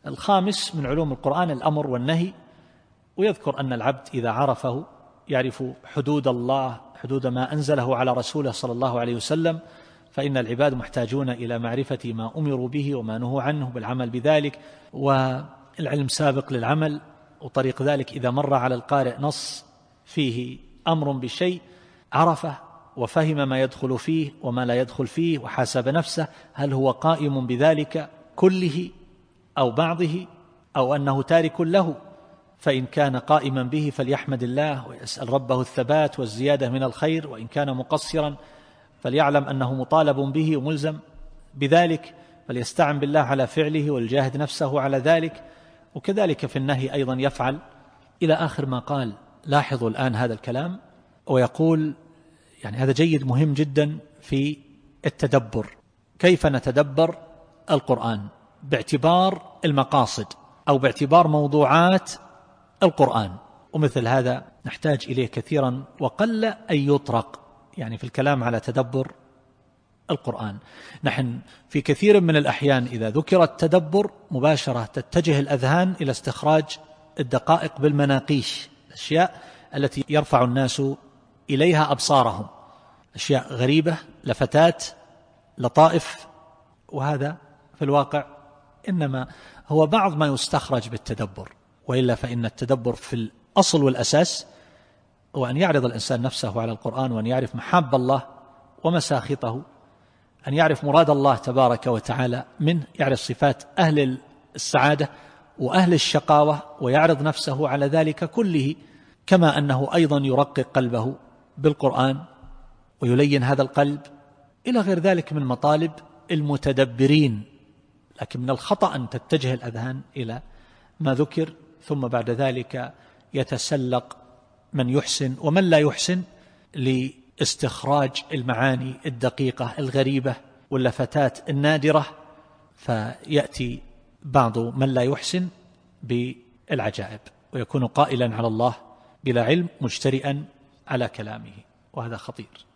الخامس من علوم القرآن الأمر والنهي، ويذكر أن العبد إذا عرفه يعرف حدود الله، حدود ما أنزله على رسوله صلى الله عليه وسلم، فإن العباد محتاجون إلى معرفة ما أمروا به وما نهوا عنه بالعمل بذلك، والعلم سابق للعمل. وطريق ذلك إذا مر على القارئ نص فيه أمر بشيء عرفه وفهم ما يدخل فيه وما لا يدخل فيه، وحاسب نفسه هل هو قائم بذلك كله أو بعضه أو أنه تارك له، فإن كان قائما به فليحمد الله ويسأل ربه الثبات والزيادة من الخير، وإن كان مقصرا فليعلم أنه مطالب به وملزم بذلك، فليستعن بالله على فعله وليجاهد نفسه على ذلك. وكذلك في النهي أيضا يفعل إلى آخر ما قال. لاحظوا الآن هذا الكلام، ويقول يعني هذا جيد مهم جدا في التدبر. كيف نتدبر القرآن؟ باعتبار المقاصد أو باعتبار موضوعات القرآن، ومثل هذا نحتاج إليه كثيرا وقل أن يطرق يعني في الكلام على تدبر القرآن. نحن في كثير من الأحيان إذا ذكر التدبر مباشرة تتجه الأذهان إلى استخراج الدقائق بالمناقيش، الأشياء التي يرفع الناس إليها أبصارهم، أشياء غريبة، لفتات، لطائف، وهذا في الواقع إنما هو بعض ما يستخرج بالتدبر، وإلا فإن التدبر في الأصل والأساس هو أن يعرض الإنسان نفسه على القرآن، وأن يعرف محاب الله ومساخطه، أن يعرف مراد الله تبارك وتعالى منه، يعرف صفات أهل السعادة وأهل الشقاوة، ويعرض نفسه على ذلك كله، كما أنه أيضا يرقق قلبه بالقرآن ويلين هذا القلب، إلى غير ذلك من مطالب المتدبرين. لكن من الخطأ أن تتجه الأذهان إلى ما ذكر، ثم بعد ذلك يتسلق من يحسن ومن لا يحسن لاستخراج المعاني الدقيقة الغريبة واللفتات النادرة، فيأتي بعض من لا يحسن بالعجائب ويكون قائلا على الله بلا علم مجترئا على كلامه، وهذا خطير.